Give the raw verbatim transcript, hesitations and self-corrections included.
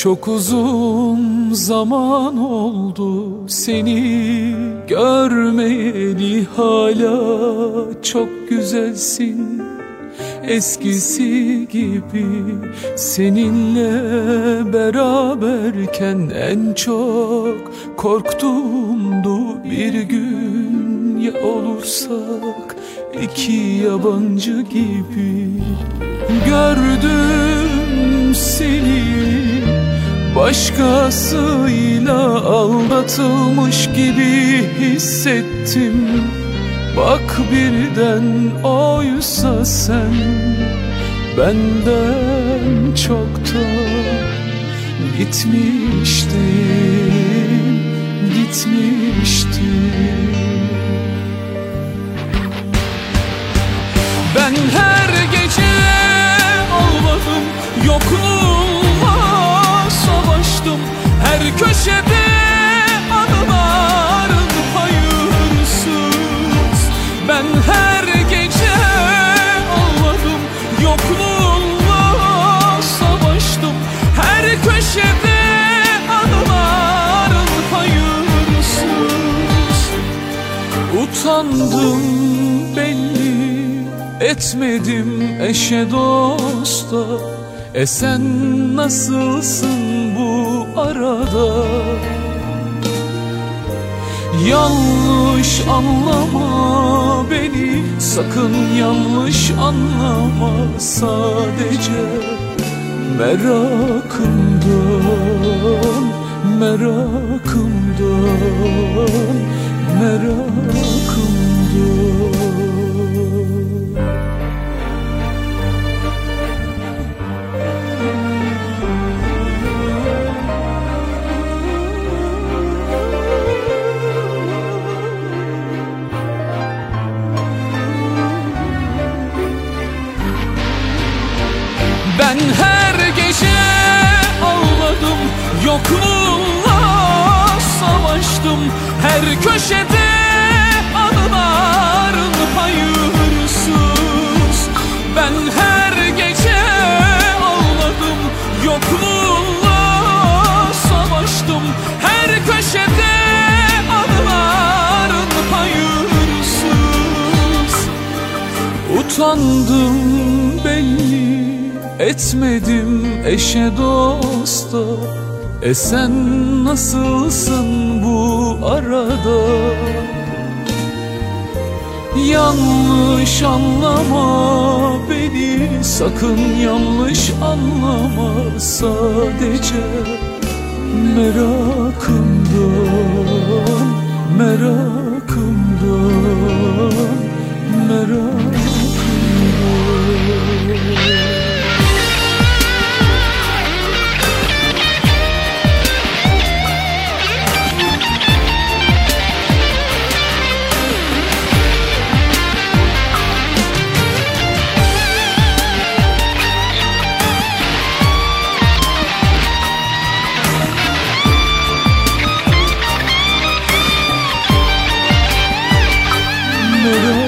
Çok uzun zaman oldu seni görmeyeli, hala çok güzelsin eskisi gibi. Seninle beraberken en çok korktuğumdu bir gün ya olursak iki yabancı gibi. Gördüm seni başkasıyla aldatılmış gibi hissettim. Bak birden oysa sen benden çoktan gitmiştin, gitmiştin. Ben her gece ağladım, yokluğuma savaştım. Her köşede anıların hayırsız. Ben her gece ağladım, yokluğuma savaştım. Her köşede anıların hayırsız. Utandım belli etmedim eşe dosta. E sen nasılsın bu arada? Yanlış anlama beni, sakın yanlış anlama. Sadece merakımdan, merakımdan, merakımdan. Ben her gece ağladım, yokluğunla savaştım. Her köşede anıların hayırsız. Ben her gece ağladım, yokluğunla savaştım. Her köşede anıların hayırsız. Utandım belli etmedim eşe dosta. E sen nasılsın bu arada? Yanlış anlama beni, sakın yanlış anlama. Sadece merakımdan, merakımdan, merakımdan. Merak